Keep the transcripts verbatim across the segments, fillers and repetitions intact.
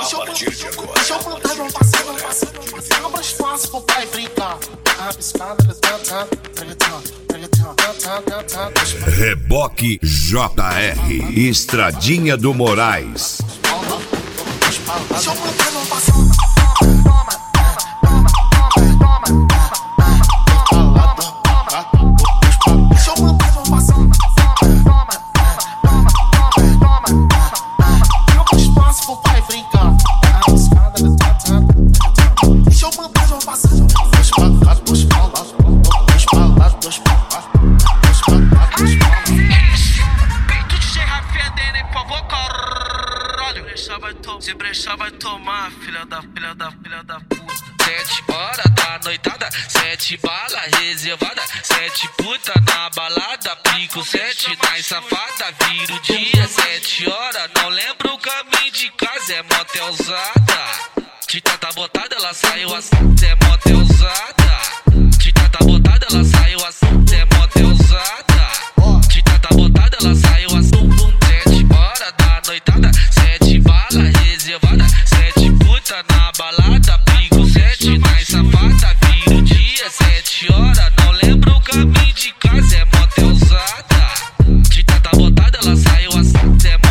A partir de agora. Deixa eu plantar meu parceiro, meu parceiro, meu parceiro. Abra espaço pro pai brincar. Reboque J R, Estradinha do Moraes. Deixa eu plantar meu parceiro. Se brechar vai tomar, filha da filha da filha da puta. Sete horas da noitada, sete bala reservada, sete puta na balada, pico sete na safada, vira o dia, sete horas, não lembro o caminho de casa, é motelzada. Tita tá botada, ela saiu assim, é motelzada. Tita tá botada, ela saiu assim, é motelzada. Tita tá botada, ela saiu assim, sete horas da noitada, sete bala reservada, sete puta na balada, pico sete na safada, vira o dia, sete horas, não lembro o caminho de casa, é motelzada. Tita tá botada, ela saiu assim, é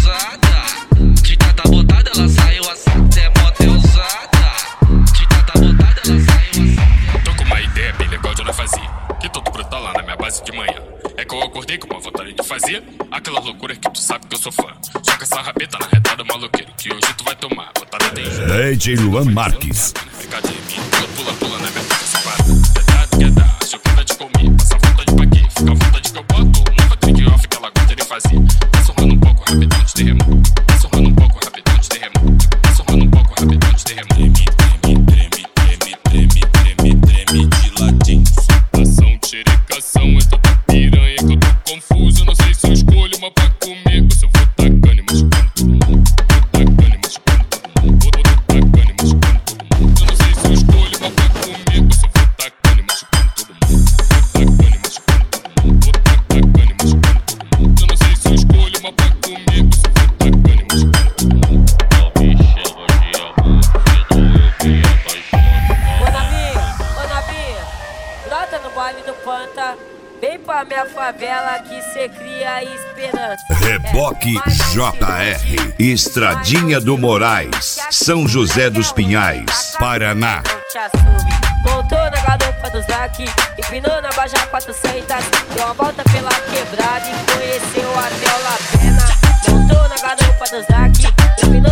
motelzada. Tita tá botada, ela saiu assim, é motelzada. Tita tá botada, ela saiu assim. Tô com uma ideia bem legal de eu não fazer, que todo brutal lá na minha base de manhã. É que eu acordei com uma vontade de fazer aquela loucura que tu sabe que eu sou fã. Joga essa rabeta na retada maloqueiro, que hoje tu vai tomar botada de D J Luan Marques. Fica de mim, pula, pula, pula na minha boca essa parada. Verdade que é dar, acho que de comer. Passa vontade pra quê? Fica a vontade que eu boto. Uma trick off que ela gosta de fazer. Tá sorrando um pouco rapidão de terremoto. Tá sorrando um pouco rapidão de terremoto. Tá sorrando um pouco rapidão de terremoto. Treme, treme, treme, treme, treme, treme, treme de latim. Ação, xerecação, é toda piranha que eu tô confuso. Não sei se eu escolho uma pra comer ou se eu vou tacando e machucando todo mundo. Vou tacando e machucando todo mundo. Vou tacando e machucando todo mundo. Eu não sei se eu escolho uma pra comer ou se eu vou tacando e machucando todo mundo. Vou tacando e machucando todo mundo. Vou tacando e machucando todo mundo. Eu não sei se eu escolho uma pra comer ou se eu vou tacando e machucando todo mundo. Não me chama de amor, senão eu me apaixono. Ô Nabi, ô Nabi, brota no baile do Panta. Vem pra minha favela que cê cria esperança. Reboque J R, Estradinha do Moraes, São José dos Pinhais, Paraná. Voltou na garupa do Zac, empinou na Baja quatrocentos, deu uma volta pela quebrada e conheceu até o La Pena. Voltou na garupa do Zac, empinou